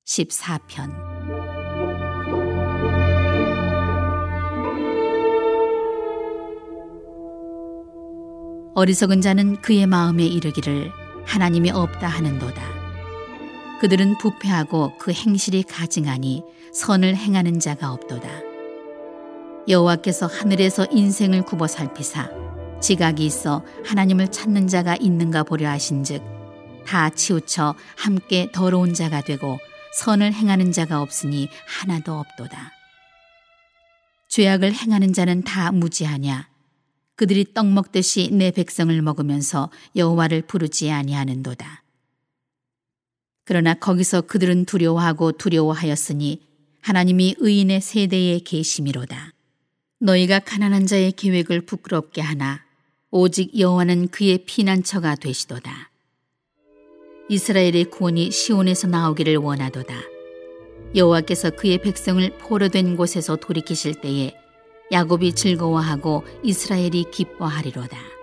14편. 어리석은 자는 그의 마음에 이르기를 하나님이 없다 하는도다. 그들은 부패하고 그 행실이 가증하니 선을 행하는 자가 없도다. 여호와께서 하늘에서 인생을 굽어 살피사 지각이 있어 하나님을 찾는 자가 있는가 보려 하신즉 다 치우쳐 함께 더러운 자가 되고 선을 행하는 자가 없으니 하나도 없도다. 죄악을 행하는 자는 다 무지하냐? 그들이 떡 먹듯이 내 백성을 먹으면서 여호와를 부르지 아니하는도다. 그러나 거기서 그들은 두려워하였으니 하나님이 의인의 세대에 계심이로다. 너희가 가난한 자의 계획을 부끄럽게 하나 오직 여호와는 그의 피난처가 되시도다. 이스라엘의 구원이 시온에서 나오기를 원하도다. 여호와께서 그의 백성을 포로된 곳에서 돌이키실 때에 야곱이 즐거워하고 이스라엘이 기뻐하리로다.